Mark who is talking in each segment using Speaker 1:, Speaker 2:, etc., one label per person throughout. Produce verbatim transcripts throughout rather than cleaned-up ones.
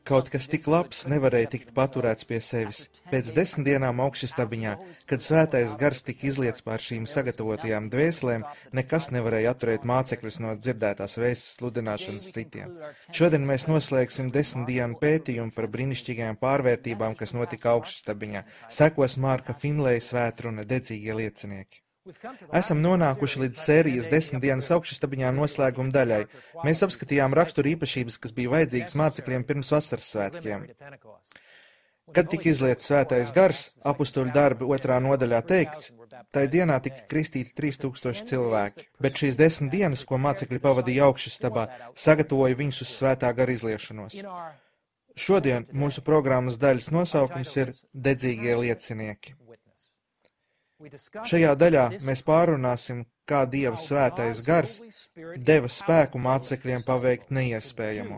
Speaker 1: Kaut kas tik labs nevarēja tikt paturēts pie sevis. Pēc desmit dienām augšstabiņā, kad svētais gars tika izliets pār šīm sagatavotajām dvēselēm, nekas nevarēja atturēt mācekļus no dzirdētās vēstas sludināšanas citiem. Šodien mēs noslēgsim desmit dienu pētījumu par brīnišķīgajām pārvērtībām, kas notika augšstabiņā. Sekos Marka Finleja svētruna Dedzīgie liecinieki. Esam nonākuši līdz sērijas desmit dienas augšstabiņā noslēguma daļai. Mēs apskatījām raksturu īpašības, kas bija vajadzīgas mācekļiem pirms vasaras svētkiem. Kad tika izliets svētais gars, apustuļu darbi otrā nodaļā teikts, tai dienā tika kristīti trīs tūkstoši cilvēki, bet šīs desmit dienas, ko mācekļi pavadīja augšstabā, sagatavoja viņus uz svētā gara izliešanos. Šodien mūsu programmas daļas nosaukums ir Dedzīgie liecinieki. Šajā daļā mēs pārunāsim, kā Dieva svētais gars deva spēku mācekļiem paveikt neiespējamo.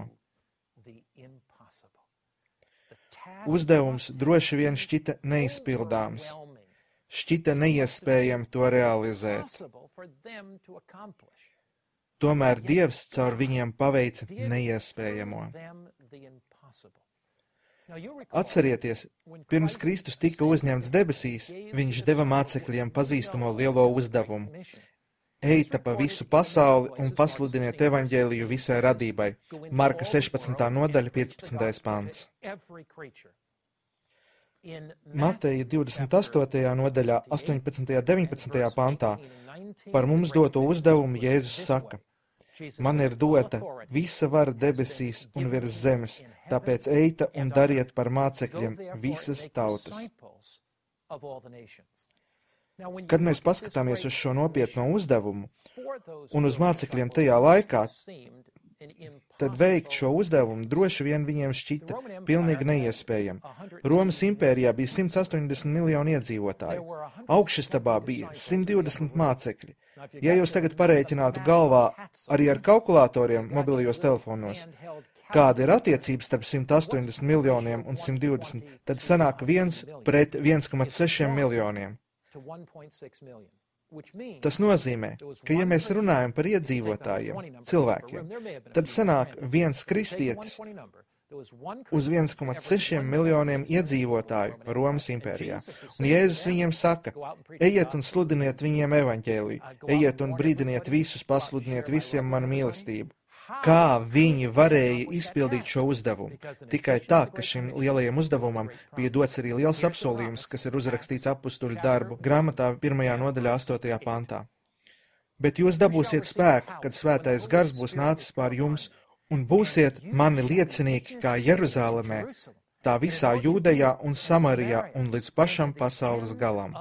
Speaker 1: Uzdevums droši vien šķita neizpildāms, šķita neiespējami to realizēt. Tomēr Dievs caur viņiem paveica neiespējamo. Atcerieties, pirms Kristus tika uzņemts debesīs, viņš deva mācekļiem pazīstamo lielo uzdevumu. Eita pa visu pasauli un pasludiniet evaņģēliju visai radībai. Marka sešpadsmitā nodaļa, piecpadsmitais pants. Mateja divdesmit astotajā nodaļā, astoņpadsmitajā, deviņpadsmitajā pantā par mums doto uzdevumu Jēzus saka: Man ir dota visa vara debesīs un virs zemes, tāpēc eita un dariet par mācekļiem visas tautas. Kad mēs paskatāmies uz šo nopietno uzdevumu un uz mācekļiem tajā laikā, tad veikt šo uzdevumu droši vien viņiem šķita pilnīgi neiespējami. Romas impērijā bija simts astoņdesmit miljoni iedzīvotāju, augšstabā bija simt divdesmit mācekļi. Ja jūs tagad parēķinātu galvā arī ar kalkulatoriem mobilajos telefonos, kāda ir attiecības starp simt astoņdesmit miljoniem un simt divdesmit, tad sanāk viens pret viens komats seši miljoniem. Tas nozīmē, ka ja mēs runājam par iedzīvotājiem, cilvēkiem, tad sanāk viens kristietis uz viens komats seši miljoniem iedzīvotāju Romas impērijā. Un Jēzus viņiem saka: ejiet un sludiniet viņiem evaņģēliju, ejiet un brīdiniet visus, pasludiniet visiem manu mīlestību. Kā viņi varēja izpildīt šo uzdevumu? Tikai tā, ka šim lielajam uzdevumam bija dots arī liels apsolījums, kas ir uzrakstīts apustuļu darbu grāmatā pirmajā nodaļā astotajā pantā. Bet jūs dabūsiet spēku, kad svētais gars būs nācis pār jums, un būsiet mani liecinieki kā Jeruzālemē, tā visā Jūdejā un Samarijā un līdz pašam pasaules galam.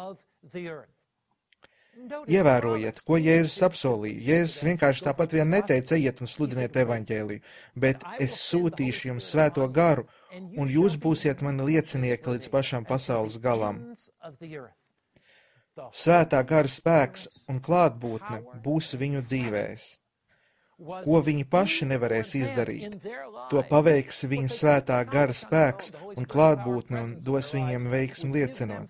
Speaker 1: Ievērojiet, ko Jēzus apsolīja. Jēzus vienkārši tāpat vien neteica: ejiet un sludiniet evaņģēliju, bet es sūtīšu jums svēto garu, un jūs būsiet mani liecinieki līdz pašam pasaules galam. Svētā gara spēks un klātbūtne būs viņu dzīvēs. Ko viņi paši nevarēs izdarīt, to paveiks viņa svētā gara spēks un klātbūtne un dos viņiem veiksmi liecinot.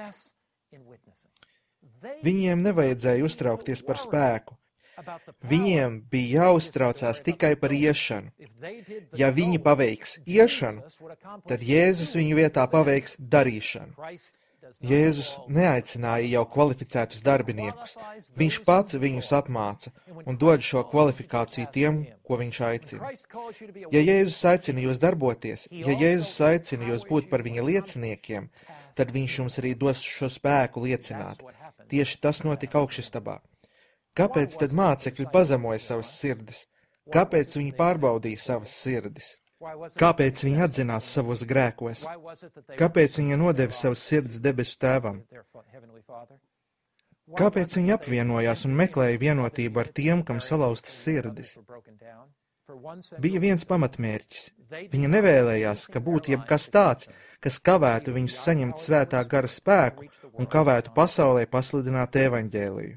Speaker 1: Viņiem nevajadzēja uztraukties par spēku. Viņiem bija jāuztraucās tikai par iešanu. Ja viņi paveiks iešanu, tad Jēzus viņu vietā paveiks darīšanu. Jēzus neaicināja jau kvalificētus darbiniekus. Viņš pats viņus apmāca un dod šo kvalifikāciju tiem, ko viņš aicina. Ja Jēzus aicina jūs darboties, ja Jēzus aicina jūs būt par viņa lieciniekiem, tad viņš jums arī dos šo spēku liecināt. Tieši tas notika augšstabā. Kāpēc tad mācekļi pazemoja savas sirdis? Kāpēc viņi pārbaudīja savas sirdis? Kāpēc viņi atzinās savos grēkos? Kāpēc viņi nodeva savas sirds debesu tēvam? Kāpēc viņi apvienojās un meklēja vienotību ar tiem, kam salauztas sirdis? Bija viens pamatmērķis. Viņi nevēlējās, ka būtu jebkas tāds, kas kavētu viņus saņemt svētā gara spēku un kavētu pasaulē pasludināt evaņģēliju.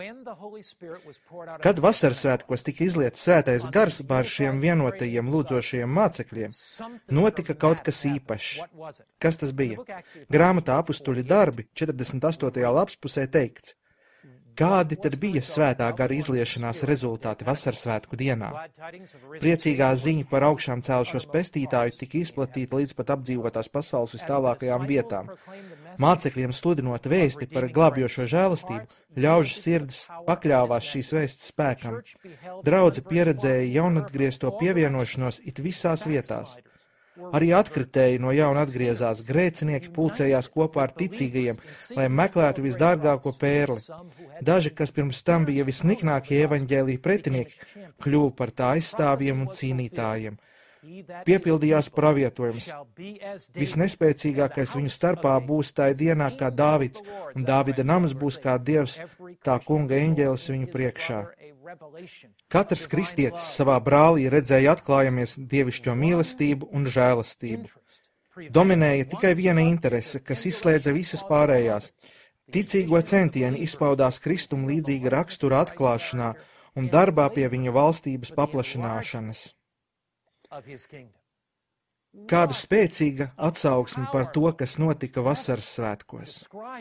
Speaker 1: Kad vasaras svētkos tika izlietas svētais gars pār šiem vienotajiem lūdzošajiem mācekļiem, notika kaut kas īpašs. Kas tas bija? Grāmatā Apustuļu darbi četrdesmit astotajā lapspusē teikts: Kādi tad bija svētā gara izliešanās rezultāti vasarsvētku dienā? Priecīgā ziņa par augšām cēlušos pestītāju tika izplatīta līdz pat apdzīvotās pasaules vistālākajām vietām. Mācekļiem sludinot vēsti par glābjošo žēlastību, ļaužu sirdis pakļāvās šīs vēstas spēkam. Draudze pieredzēja jaunatgriezto pievienošanos it visās vietās. Arī atkritēji no jauna atgriezās, grēcinieki pulcējās kopā ar ticīgajiem, lai meklētu visdārgāko pērli. Daži, kas pirms tam bija visniknākie evaņģēlija pretinieki, kļuva par tā aizstāvjiem un cīnītājiem. Piepildījās pravietojums. Visnespēcīgākais viņu starpā būs tā dienā kā Dāvids, un Dāvida nams būs kā Dievs, tā kunga eņģēlis viņu priekšā. Katrs kristietis savā brālī redzēja atklājamies dievišķo mīlestību un žēlastību. Dominēja tikai viena interese, kas izslēdza visas pārējās. Ticīgo centieni izpaudās Kristuma līdzīga rakstura atklāšanā un darbā pie viņa valstības paplašināšanas. Kāda spēcīga atsauksme par to, kas notika vasaras svētkos.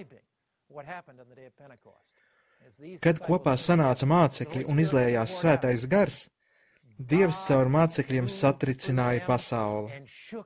Speaker 1: Kad kopā sanāca mācekļi un izlējās svētais gars, Dievs caur mācekļiem satricināja pasauli.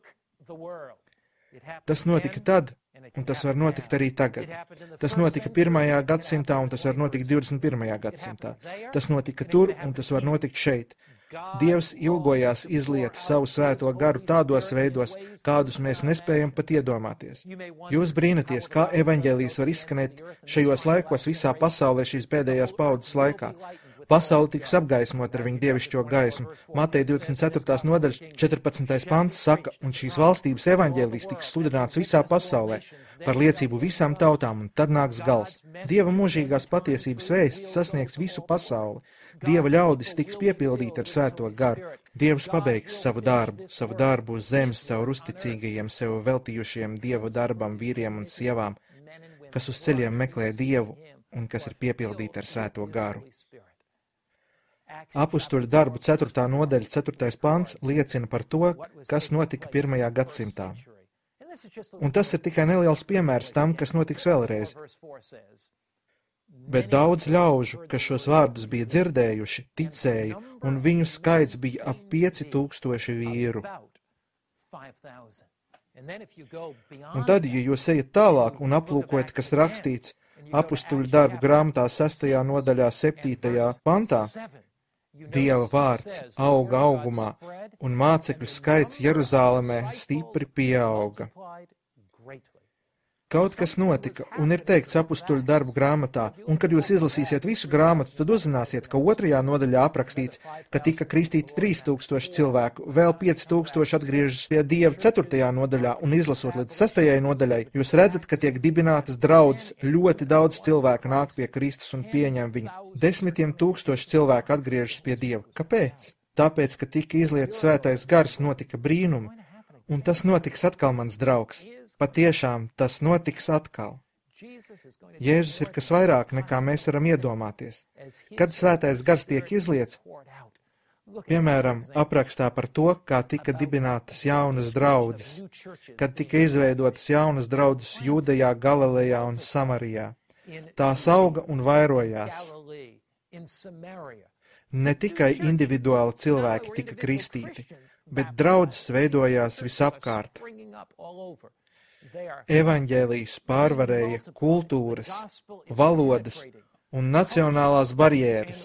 Speaker 1: Tas notika tad, un tas var notikt arī tagad. Tas notika pirmajā gadsimtā, un tas var notikt divdesmit pirmajā gadsimtā. Tas notika tur, un tas var notikt šeit. Dievs ilgojās izliet savu svēto garu tādos veidos, kādus mēs nespējam pat iedomāties. Jūs brīnaties, kā evaņģēlijs var izskanēt šajos laikos visā pasaulē šīs pēdējās paudzes laikā. Pasauli tiks apgaismot ar viņu dievišķo gaismu. Mateja divdesmit ceturtās nodaļas četrpadsmitais pants saka, un šīs valstības evaņģēlijs tiks sludināts visā pasaulē par liecību visām tautām, un tad nāks gals. Dieva mūžīgās patiesības vēsts sasniegs visu pasauli. Dieva ļaudis tiks piepildīti ar svēto garu. Dievs pabeigs savu darbu, savu darbu uz zemes caur uzticīgajiem sev veltījušiem Dieva darbam vīriem un sievām, kas uz ceļiem meklē Dievu un kas ir piepildīti ar svēto garu. Apustuļu darbu ceturtā nodaļa ceturtais pants liecina par to, kas notika pirmajā gadsimtā. Un tas ir tikai neliels piemērs tam, kas notiks vēlreiz. Bet daudz ļaužu, kas šos vārdus bija dzirdējuši, ticēja, un viņu skaits bija ap pieci tūkstoši vīru. Un tad, ja jūs ejat tālāk un aplūkojat, kas rakstīts Apustuļu darbu grāmatā sestajā nodaļā septītajā pantā, Dieva vārds auga augumā, un mācekļu skaits Jeruzālemē stipri pieauga. Kaut kas notika, un ir teikts Apustuļu darbu grāmatā, un kad jūs izlasīsiet visu grāmatu, tad uzzināsiet, ka otrajā nodaļā aprakstīts, ka tika kristīti trīs tūkstoši cilvēku, vēl pieci tūkstoši atgriežas pie Dieva ceturtajā nodaļā, un izlasot līdz sestajai nodaļai, jūs redzat, ka tiek dibinātas draudzes, ļoti daudz cilvēku nāk pie Kristus un pieņem viņu. Desmitiem tūkstoši cilvēku atgriežas pie Dieva. Kāpēc? Tāpēc, ka tika izlietas svētais gars, notika brīnumi, un tas notiks atkal, mans draugs. Patiešām tas notiks atkal. Jēzus ir kas vairāk, nekā mēs varam iedomāties. Kad svētais gars tiek izliets, piemēram, aprakstā par to, kā tika dibinātas jaunas draudzes, kad tika izveidotas jaunas draudzes Jūdejā, Galilejā un Samarijā. Tās auga un vairojās. Ne tikai individuāli cilvēki tika kristīti, bet draudzes veidojās visapkārt. Evaņģēlijs pārvarēja kultūras, valodas un nacionālās barjeras.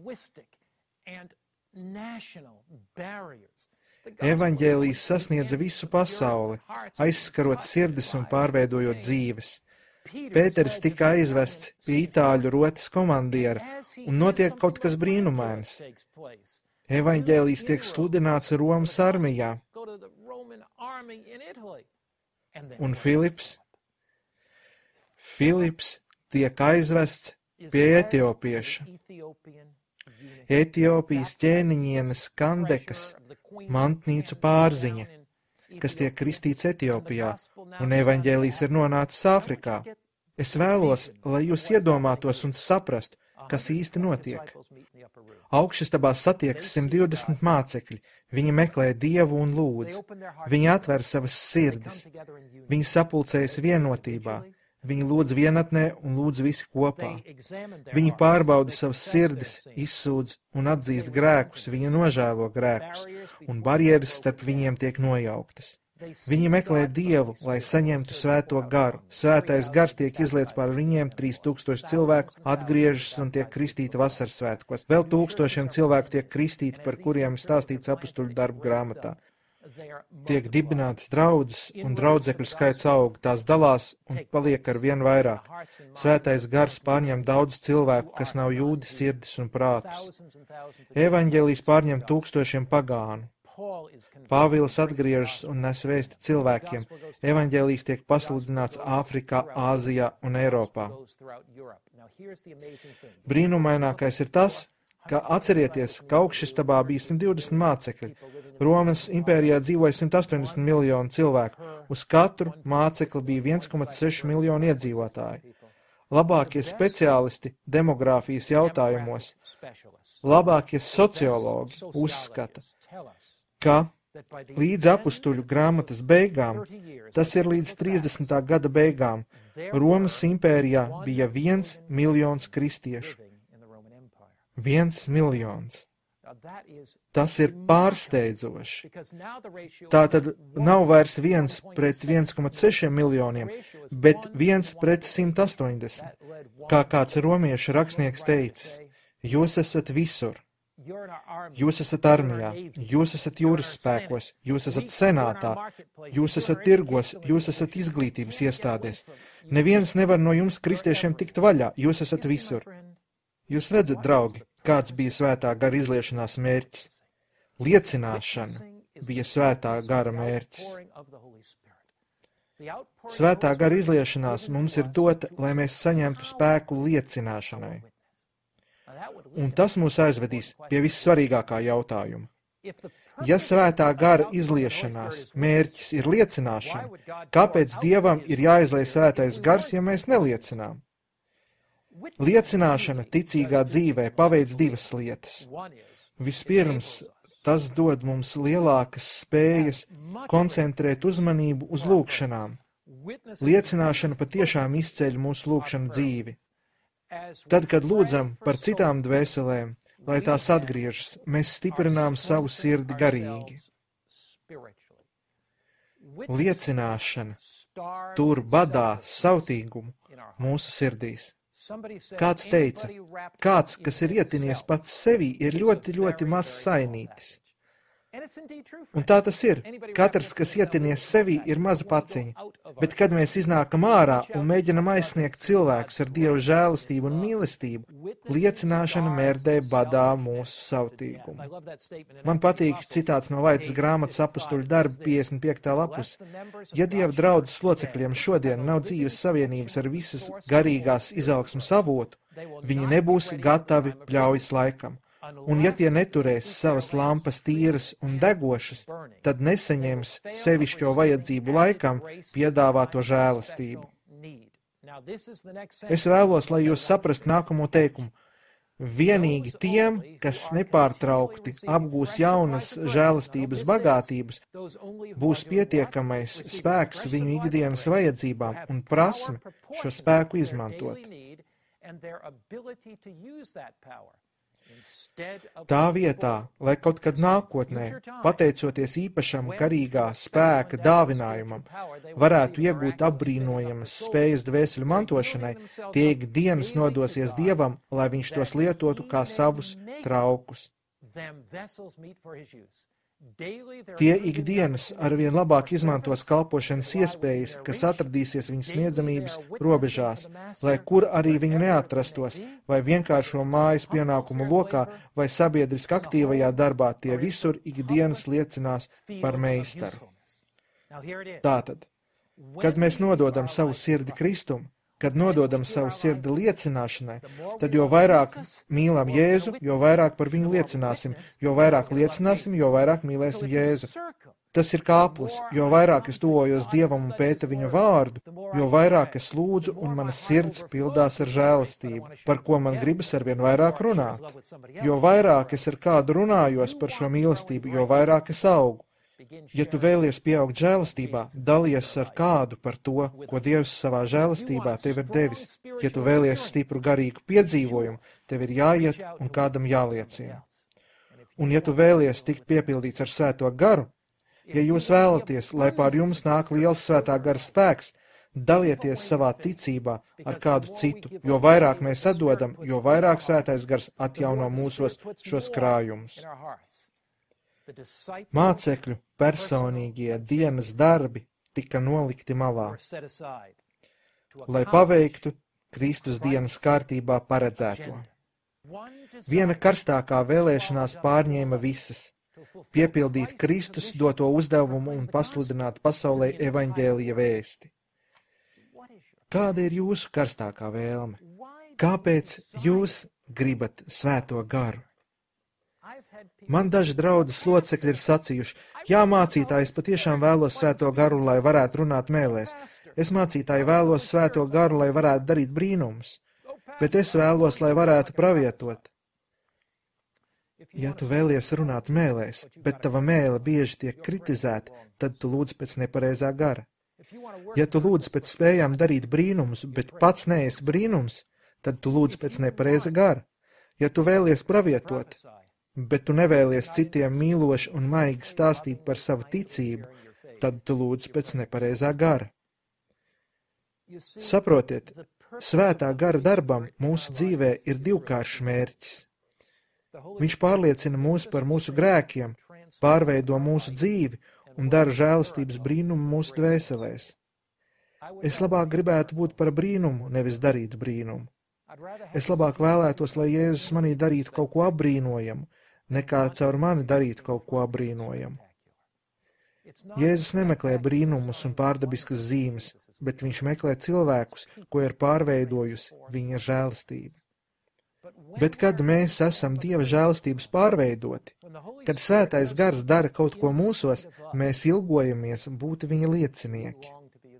Speaker 1: Evaņģēlijs sasniedza visu pasauli, aizskarot sirdis un pārveidojot dzīves. Pēteris tika aizvests pie itāļu rotas komandiera, un notiek kaut kas brīnumains. Evaņģēlijs tiek sludināts Romas armijā. Un Filips, Filips tiek aizvests pie etiopieša. Etiopijas ķēniņienes Kandekas, mantnīcu pārziņa, kas tiek kristīts Etiopijā, un evaņģēlijs ir nonācis Āfrikā. Es vēlos, lai jūs iedomātos un saprastu, kas īsti notiek. Augšastabā satiekas simt divdesmit mācekļi. Viņi meklē Dievu un lūdz. Viņi atver savas sirdis. Viņi sapulcējas vienotībā. Viņi lūdz vienatnē un lūdz visi kopā. Viņi pārbauda savas sirdis, izsūdz un atzīst grēkus, viņi nožēlo grēkus, un barjeras starp viņiem tiek nojauktas. Viņi meklē Dievu, lai saņemtu svēto garu. Svētais gars tiek izliets pār viņiem, trīs tūkstoši cilvēku atgriežas un tiek kristīti vasaras svētkos. Vēl tūkstošiem cilvēku tiek kristīti, par kuriem stāstīts apustuļu darbu grāmatā. Tiek dibinātas draudzes, un draudzekļu skaits aug, tās dalās un paliek ar vien vairāk. Svētais gars pārņem daudz cilvēku, kas nav jūdi sirdis un prātus. Evaņģēlijs pārņem tūkstošiem pagānu. Pāvils atgriežas un nes vēsti cilvēkiem. Evaņģēlijs tiek pasludināts Āfrikā, Āzijā un Eiropā. Brīnumainākais ir tas, ka atcerieties, ka augšistabā bija simt divdesmit mācekļi. Romas impērijā dzīvoja simt astoņdesmit miljonu cilvēku. Uz katru mācekli bija viens komats seši miljonu iedzīvotāji. Labākie speciālisti demogrāfijas jautājumos, labākie sociologi uzskata, ka līdz apustuļu grāmatas beigām, tas ir līdz trīsdesmitā gada beigām, Romas impērijā bija viens miljons kristiešu. Viens miljons. Tas ir pārsteidzoši. Tā tad nav vairs viens pret viens komats seši miljoniem, bet viens pret simt astoņdesmit. Kā kāds romiešu rakstnieks teicis, jūs esat visur. Jūs esat armijā, jūs esat jūras spēkos, jūs esat senātā, jūs esat tirgos, jūs esat izglītības iestādēs. Neviens nevar no jums kristiešiem tikt vaļā, jūs esat visur. Jūs redzat, draugi, kāds bija svētā gara izliešanās mērķis? Liecināšana bija svētā gara mērķis. Svētā gara izliešanās mums ir dota, lai mēs saņemtu spēku liecināšanai. Un tas mūs aizvedīs pie vissvarīgākā jautājuma. Ja svētā gara izliešanās mērķis ir liecināšana, kāpēc Dievam ir jāizlej svētais gars, ja mēs neliecinām? Liecināšana ticīgā dzīvē paveic divas lietas. Vispirms, tas dod mums lielākas spējas koncentrēt uzmanību uz lūgšanām. Liecināšana patiešām izceļ mūsu lūgšanu dzīvi. Tad, kad lūdzam par citām dvēselēm, lai tās atgriežas, mēs stiprinām savu sirdi garīgi. Liecināšana tur badā sautīgumu mūsu sirdīs. Kāds teica, kāds, kas ir ietinies pats sevī, ir ļoti, ļoti maz sainītis. Un tā tas ir. Katrs, kas ietinies sevī, ir maza paciņa. Bet, kad mēs iznākam ārā un mēģinam aizsniegt cilvēkus ar Dieva žēlastību un mīlestību, liecināšana mērdē badā mūsu sautīgumu. Man patīk citāts no Vaitas grāmatas apustuļu darba piecdesmit piektā lapus. Ja Dieva draudzes locekļiem šodien nav dzīves savienības ar visas garīgās izaugsmas avotu, viņi nebūs gatavi pļaujas laikam. Un ja tie neturēs savas lampas tīras un degošas, tad nesaņems sevišķo vajadzību laikam piedāvāto žēlastību. Es vēlos, lai jūs saprastu nākamo teikumu. Vienīgi tiem, kas nepārtraukti apgūs jaunas žēlastības bagātības, būs pietiekamais spēks viņu ikdienas vajadzībām un prasme šo spēku izmantot. Tā vietā, lai kaut kad nākotnē, pateicoties īpašam garīgā spēka dāvinājumam, varētu iegūt apbrīnojamas spējas dvēseļu mantošanai, tie ikdienas nodosies Dievam, lai viņš tos lietotu kā savus traukus. Tie ikdienas arvien labāk izmantos kalpošanas iespējas, kas atradīsies viņu sniedzamības robežās, lai kur arī viņi neatrastos, vai vienkāršo mājas pienākumu lokā, vai sabiedriski aktīvajā darbā, tie visur ikdienas liecinās par meistaru. Tātad, kad mēs nododam savu sirdi Kristum, kad nododam savu sirdi liecināšanai, tad jo vairāk mīlam Jēzu, jo vairāk par viņu liecināsim, jo vairāk liecināsim, jo vairāk mīlēsim Jēzu. Tas ir kāplis, jo vairāk es tuvojos Dievam un pēta viņa vārdu, jo vairāk es lūdzu un mana sirds pildās ar žēlastību, par ko man gribas arvien vairāk runāt. Jo vairāk es ar kādu runājos par šo mīlestību, jo vairāk es augu. Ja tu vēlies pieaugt žēlastībā, dalies ar kādu par to, ko Dievs savā žēlastībā tev ir devis. Ja tu vēlies stipru garīgu piedzīvojumu, tev ir jāiet un kādam jāliecina. Un ja tu vēlies tikt piepildīts ar svēto garu, ja jūs vēlaties, lai pār jums nāk liels svētā gara spēks, dalieties savā ticībā ar kādu citu, jo vairāk mēs atdodam, jo vairāk svētais gars atjauno mūsos šos krājumus. Mācekļu personīgie dienas darbi tika nolikti malā, lai paveiktu Kristus dienas kārtībā paredzēto. Viena karstākā vēlēšanās pārņēma visas – piepildīt Kristus doto uzdevumu un pasludināt pasaulē evaņģēlija vēsti. Kāda ir jūsu karstākā vēlme? Kāpēc jūs gribat svēto garu? Man daži draudzes locekļi ir sacījuši, jā, mācītāji, es patiešām vēlos svēto garu, lai varētu runāt mēlēs. Es, mācītāji, vēlos svēto garu, lai varētu darīt brīnumus, bet es vēlos, lai varētu pravietot. Ja tu vēlies runāt mēlēs, bet tava mēle bieži tiek kritizēta, tad tu lūdz pēc nepareizā gara. Ja tu lūdz pēc spējām darīt brīnumus, bet pats neesi brīnums, tad tu lūdz pēc nepareiza gara. Ja tu vēlies pravietot, bet tu nevēlies citiem mīloši un maigi stāstīt par savu ticību, tad tu lūdz pēc nepareizā gara. Saprotiet, svētā gara darbam mūsu dzīvē ir divkāršs mērķis. Viņš pārliecina mūs par mūsu grēkiem, pārveido mūsu dzīvi un dara žēlastības brīnumu mūsu dvēselēs. Es labāk gribētu būt par brīnumu, nevis darīt brīnumu. Es labāk vēlētos, lai Jēzus manī darītu kaut ko apbrīnojamu, nekā caur mani darītu kaut ko apbrīnojamu. Jēzus nemeklē brīnumus un pārdabiskas zīmes, bet viņš meklē cilvēkus, ko ir pārveidojusi viņa žēlastība. Bet kad mēs esam Dieva žēlastības pārveidoti, kad svētais gars dara kaut ko mūsos, mēs ilgojamies būt viņa liecinieki.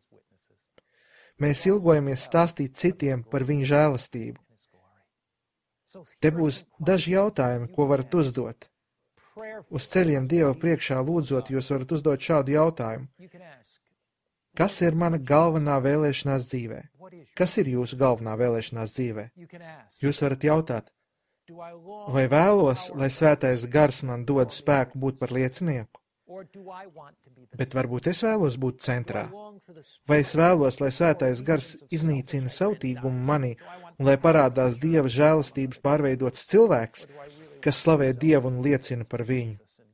Speaker 1: Mēs ilgojamies stāstīt citiem par viņa žēlastību. Te būs daži jautājumi, ko varat uzdot. Uz ceļiem Dieva priekšā lūdzot, jūs varat uzdot šādu jautājumu. Kas ir mana galvenā vēlēšanās dzīvē? Kas ir jūsu galvenā vēlēšanās dzīvē? Jūs varat jautāt, vai vēlos, lai svētais gars man dod spēku būt par liecinieku? Bet varbūt es vēlos būt centrā. Vai es vēlos, lai svētais gars iznīcina sautīgumu manī un lai parādās Dieva žēlastības pārveidots cilvēks, kas slavē Dievu un liecina par viņu?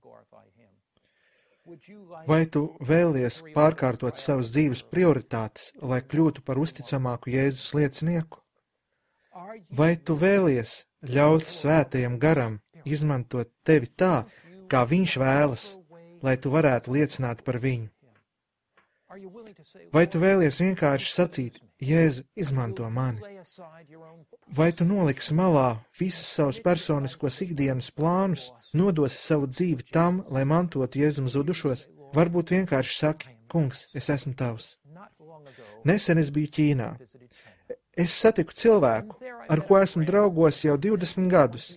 Speaker 1: Vai tu vēlies pārkārtot savas dzīves prioritātes, lai kļūtu par uzticamāku Jēzus liecinieku? Vai tu vēlies ļaut svētajam garam izmantot tevi tā, kā viņš vēlas, lai tu varētu liecināt par viņu? Vai tu vēlies vienkārši sacīt, Jēzu, izmanto mani? Vai tu noliksi malā visus savus personiskos ikdienas plānus, nodosi savu dzīvi tam, lai mantotu Jēzum zudušos? Varbūt vienkārši saki, kungs, es esmu tavs. Nesen es biju Ķīnā. Es satiku cilvēku, ar ko esmu draugos jau divdesmit gadus.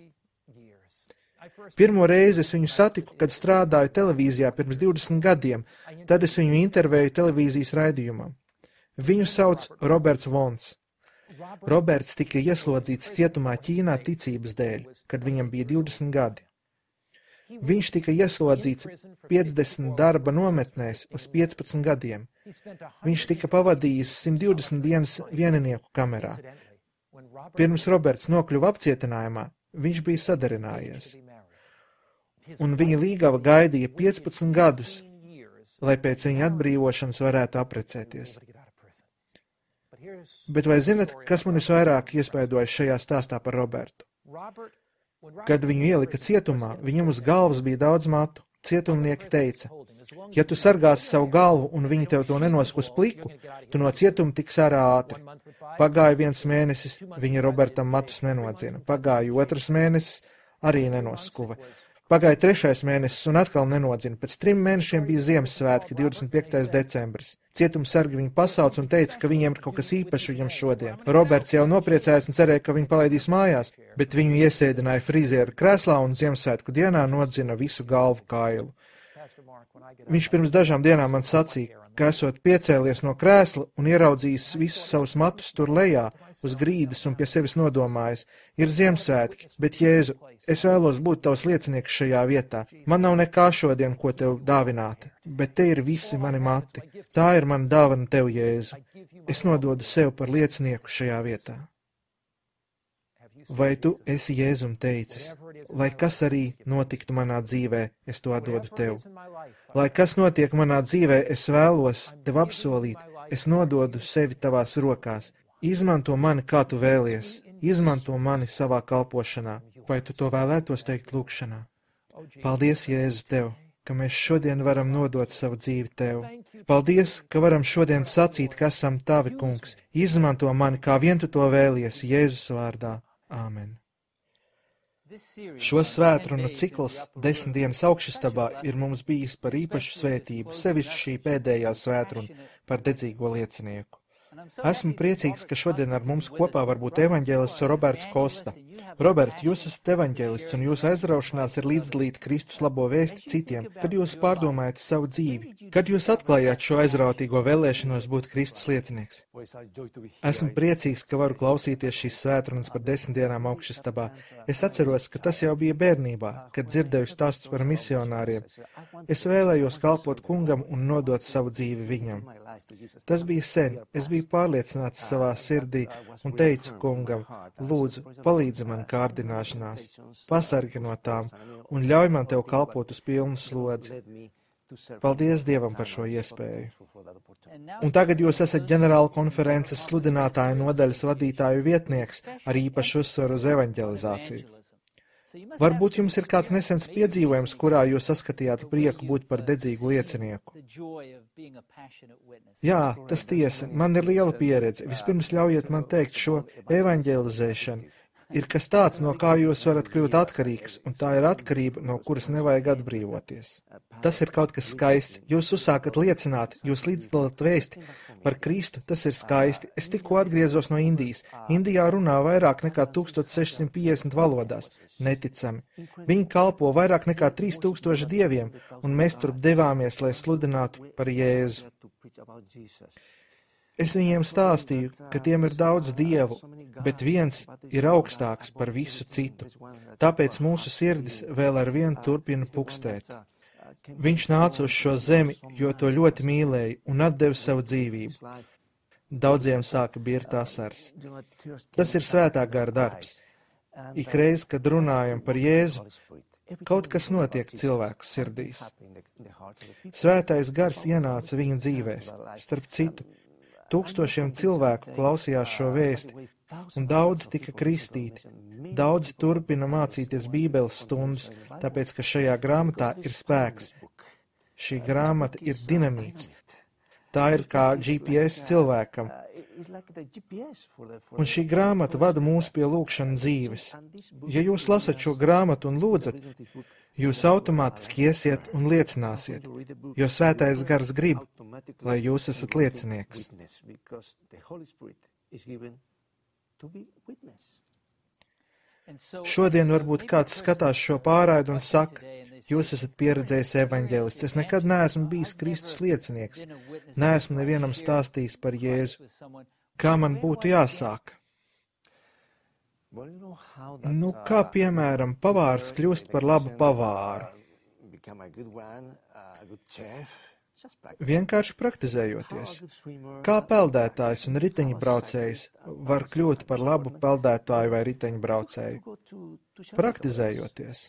Speaker 1: Pirmo reizi es viņu satiku, kad strādāju televīzijā pirms divdesmit gadiem, tad es viņu intervēju televīzijas raidījumā. Viņu sauc Roberts Vons. Roberts tika ieslodzīts cietumā Ķīnā ticības dēļ, kad viņam bija divdesmit gadi. Viņš tika ieslodzīts piecdesmit darba nometnēs uz piecpadsmit gadiem. Viņš tika pavadījis simt divdesmit dienas vieninieku kamerā. Pirms Roberts nokļuva apcietinājumā, viņš bija sadarinājies. Un viņa līgava gaidīja piecpadsmit gadus, lai pēc viņa atbrīvošanas varētu apprecēties. Bet vai zinat, kas man visvairāk iespaidojas šajā stāstā par Robertu? Kad viņu ielika cietumā, viņam uz galvas bija daudz matu. Cietumnieki teica, ja tu sargāsi savu galvu un viņi tev to nenoskus pliku, tu no cietuma tiks ārā ātri. Pagāja viens mēnesis, viņa Robertam matus nenodzina. Pagāja otrs mēnesis, arī nenoskuva. Pagāja trešais mēnesis un atkal nenodzina. Pēc trim mēnešiem bija Ziemassvētki, divdesmit piektais decembris. Cietumsargi viņu pasauc un teica, ka viņiem ir kaut kas īpašs viņam šodien. Roberts jau nopriecājās un cerēja, ka viņu palaidīs mājās, bet viņu iesēdināja frizieru krēslā un Ziemassvētku dienā nodzina visu galvu kailu. viņš pirms dažām dienām man sacīja, ka esot piecēlies no krēsla un ieraudzījis visus savus matus tur lejā, uz grīdas un pie sevis nodomājis, ir Ziemassvētki, bet Jēzu, es vēlos būt tavs liecinieks šajā vietā. Man nav nekā šodien, ko tev dāvināt, bet te ir visi mani mati. Tā ir mana dāvana tev, Jēzu. Es nododu sev par liecinieku šajā vietā. Vai tu esi Jēzum teicis, lai kas arī notiktu manā dzīvē, es to atdodu tev. Lai kas notiek manā dzīvē, es vēlos tev apsolīt, es nododu sevi tavās rokās. Izmanto mani, kā tu vēlies, izmanto mani savā kalpošanā. Vai tu to vēlētos teikt lūkšanā? Paldies, Jēzus, tev, ka mēs šodien varam nodot savu dzīvi tev. Paldies, ka varam šodien sacīt, ka esam tavi, kungs. Izmanto mani, kā vien tu to vēlies, Jēzus vārdā. Āmen. Šo svētrunu cikls desmit dienas augšastabā ir mums bijis par īpašu svētību, sevišķi šī pēdējā svētruna par dedzīgo liecinieku. Esmu priecīgs, ka šodien ar mums kopā var būt evaņģēlists Roberts Kosta. Robert, jūs esat evaņģēlists un jūsu aizraušanās ir līdzdalīt Kristus labo vēsti citiem, kad jūs pārdomājat savu dzīvi, kad jūs atklājāt šo aizrautīgo vēlēšanos būt Kristus liecinieks. Esmu priecīgs, ka varu klausīties šīs svētrunas par desmit dienām augšastabā. Es atceros, ka tas jau bija bērnībā, kad dzirdēju stāstus par misionāriem. Es vēlējos kalpot kungam un nodot savu dzīvi viņam. Tas bija sen, es biju pārliecināts savā sirdī un teicu kungam, lūdzu, palīdzi man kārdināšanās, pasargi no tām un ļauj man tev kalpot uz pilnu slodzi. Paldies Dievam par šo iespēju. Un tagad jūs esat ģenerāla konferences sludinātāju nodaļas vadītāju vietnieks ar īpašu uzsvaru uz evaņģelizāciju. Varbūt jums ir kāds nesens piedzīvojums, kurā jūs saskatījāt prieku būt par dedzīgu liecinieku. Jā, tas tiesa, man ir liela pieredze. Vispirms ļaujiet man teikt, šo evaņģelizēšanu ir kas tāds, no kā jūs varat kļūt atkarīgs, un tā ir atkarība, no kuras nevajag atbrīvoties. Tas ir kaut kas skaists. Jūs uzsākat liecināt, jūs līdzdalat vēsti par Kristu, tas ir skaisti. Es tikko atgriezos no Indijas. Indijā runā vairāk nekā tūkstoš sešsimt piecdesmit valodās. Neticami. Viņi kalpo vairāk nekā trīs tūkstoši dieviem, un mēs turp devāmies, lai sludinātu par Jēzu. Es viņiem stāstīju, ka tiem ir daudz dievu, bet viens ir augstāks par visu citu. Tāpēc mūsu sirdis vēl ar vienu turpina pukstēt. Viņš nāca uz šo zemi, jo to ļoti mīlēja un atdeva savu dzīvību. Daudziem sāka birt asars. Tas ir svētā gara darbs. Ikreiz, kad runājam par Jēzu, kaut kas notiek cilvēku sirdīs. Svētais gars ienāca viņa dzīvēs, starp citu. Tūkstošiem cilvēku klausījās šo vēsti, un daudzi tika kristīti. Daudzi turpina mācīties Bībeles stundas, tāpēc, ka šajā grāmatā ir spēks. Šī grāmata ir dinamīts. Tā ir kā G P S cilvēkam. Un šī grāmata vada mūs pie lūkšana dzīves. Ja jūs lasat šo grāmatu un lūdzat, jūs automātiski iesiet un liecināsiet, jo svētais gars grib, lai jūs esat liecinieks. Šodien varbūt kāds skatās šo pārraidu un saka, jūs esat pieredzējis evaņģēlists, es nekad neesmu bijis Kristus liecinieks, neesmu nevienam stāstījis par Jēzu. Kā man būtu jāsāk? Nu, kā piemēram, pavārs kļūst par labu pavāru? Vienkārši praktizējoties. Kā peldētājs un riteņbraucējs var kļūt par labu peldētāju vai riteņbraucēju? Praktizējoties.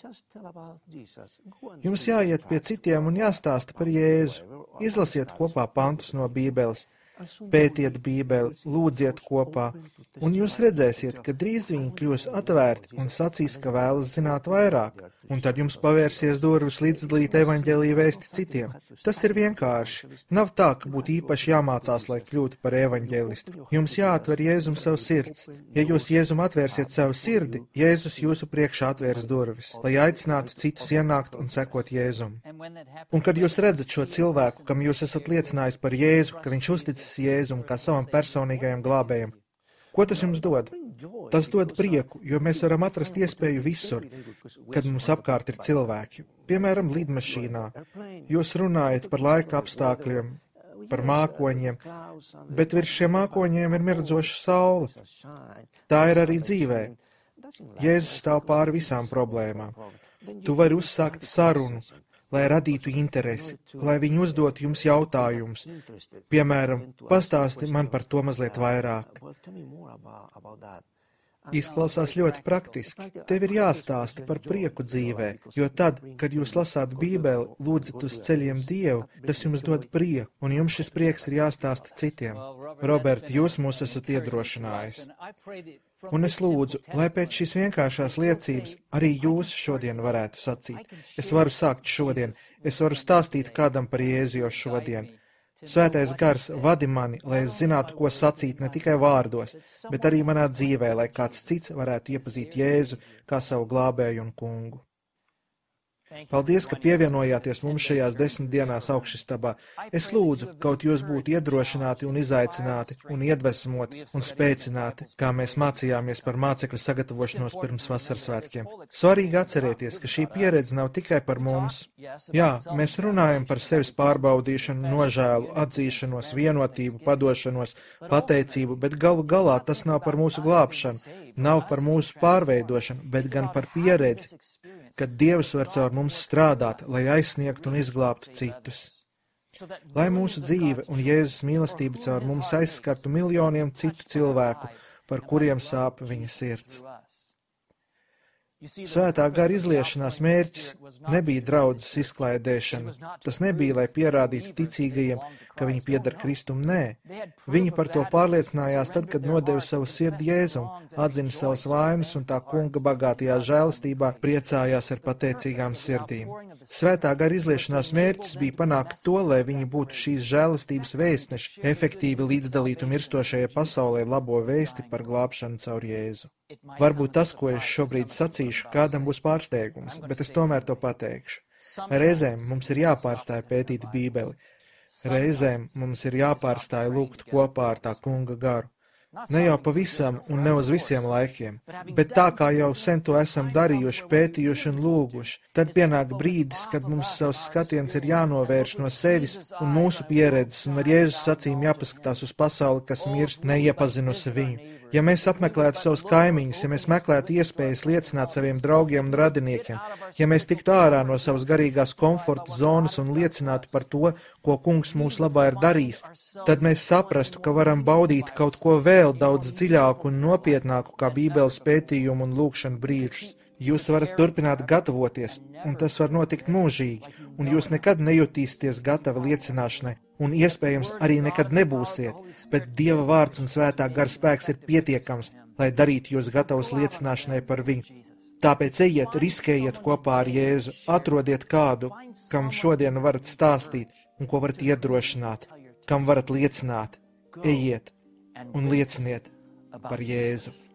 Speaker 1: Jums jāiet pie citiem un jāstāsta par Jēzu. Izlasiet kopā pantus no Bībeles. Pētiet Bībeli, lūdziet kopā, un jūs redzēsiet, ka drīz viņi kļūs atvērti un sacīs, ka vēlas zināt vairāk, un tad jums pavērsies durvis līdzdalīt evaņģēliju vēsti citiem. Tas ir vienkārši. Nav tā, ka būtu īpaši jāmācās, lai kļūtu par evaņģēlistu. Jums jāatver Jēzum savu sirds. Ja jūs Jēzum atvērsiet savu sirdi, Jēzus jūsu priekšā atvērs durvis, lai aicinātu citus ienākt un sekot Jēzum. Un kad jūs redzat šo cilvēku, kam jūs esat liecinājis par Jēzu, ka viņš uzticas Jēzum kā savam personīgajam glābējam, Ko tas jums dod? Tas dod prieku, jo mēs varam atrast iespēju visur, kad mums apkārt ir cilvēki. Piemēram, lidmašīnā. Jūs runājat par laika apstākļiem, par mākoņiem, bet virs šiem mākoņiem ir mirdzoša saule. Tā ir arī dzīvē. Jēzus stāv pāri visām problēmām. Tu vari uzsākt sarunu, lai radītu interesi, lai viņi uzdot jums jautājumus. Piemēram, pastāsti man par to mazliet vairāk. Izklausās ļoti praktiski. Tev ir jāstāsta par prieku dzīvē, jo tad, kad jūs lasāt Bībeli, lūdzat uz ceļiem Dievu, tas jums dod prieku, un jums šis prieks ir jāstāsta citiem. Robert, jūs mūs esat iedrošinājis. Un es lūdzu, lai pēc šīs vienkāršās liecības arī jūs šodien varētu sacīt. Es varu sākt šodien, es varu stāstīt kādam par Jēzu jau šodien. Svētais gars vadi mani, lai es zinātu, ko sacīt ne tikai vārdos, bet arī manā dzīvē, lai kāds cits varētu iepazīt Jēzu kā savu glābēju un kungu. Paldies, ka pievienojāties mums šajās desmit dienās augšistabā. Es lūdzu, kaut jūs būtu iedrošināti un izaicināti un iedvesmoti un spēcināti, kā mēs mācījāmies par mācekļu sagatavošanos pirms vasaras svētkiem. Svarīgi atcerēties, ka šī pieredze nav tikai par mums. Jā, mēs runājam par sevis pārbaudīšanu, nožēlu, atzīšanos, vienotību, padošanos, pateicību, bet galu galā tas nav par mūsu glābšanu, nav par mūsu pārveidošanu, bet gan par pieredzi, kad Dievs var caur mums strādāt, lai aizsniegtu un izglābtu citus. Lai mūsu dzīve un Jēzus mīlestība caur mums aizskartu miljoniem citu cilvēku, par kuriem sāp viņa sirds. Svētā gara izliešanās mērķis nebija draudzes izklaidēšana. Tas nebija, lai pierādītu ticīgajiem, ka viņi pieder Kristum, nē. Viņi par to pārliecinājās tad, kad nodeva savu sirdi Jēzum, atzina savas vainas un tā kunga bagātajā žēlastībā priecājās ar pateicīgām sirdīm. Svētā gara izliešanās mērķis bija panākt to, lai viņi būtu šīs žēlastības vēstneši, efektīvi līdzdalītu mirstošajai pasaulē labo vēsti par glābšanu caur Jēzu. Varbūt tas, ko es šobrīd sacīšu, kādam būs pārsteigums, bet es tomēr to pateikšu. Reizēm mums ir jāpārstāj pētīt Bībeli. Reizēm mums ir jāpārstāj lūgt kopā ar tā kunga garu. Ne jau pavisam un ne uz visiem laikiem, bet tā kā jau sen to esam darījuši, pētījuši un lūguši, tad pienāk brīdis, kad mums savs skatiens ir jānovērš no sevis un mūsu pieredzes un ar Jēzus acīm jāpaskatās uz pasauli, kas mirst, neiepazinusi viņu. Ja mēs apmeklētu savus kaimiņus, ja mēs meklētu iespējas liecināt saviem draugiem un radiniekiem, ja mēs tiktu ārā no savas garīgās komforta zonas un liecinātu par to, ko kungs mūsu labā ir darījis, tad mēs saprastu, ka varam baudīt kaut ko vēl daudz dziļāku un nopietnāku kā Bībeles pētījumu un lūkšanu brīžus. Jūs varat turpināt gatavoties, un tas var notikt mūžīgi, un jūs nekad nejutīsieties gatavi liecināšanai, un iespējams arī nekad nebūsiet, bet Dieva vārds un svētā gara spēks ir pietiekams, lai darītu jūs gatavus liecināšanai par viņu. Tāpēc ejiet, riskējiet kopā ar Jēzu, atrodiet kādu, kam šodien varat stāstīt un ko varat iedrošināt, kam varat liecināt. Ejiet un lieciniet par Jēzu.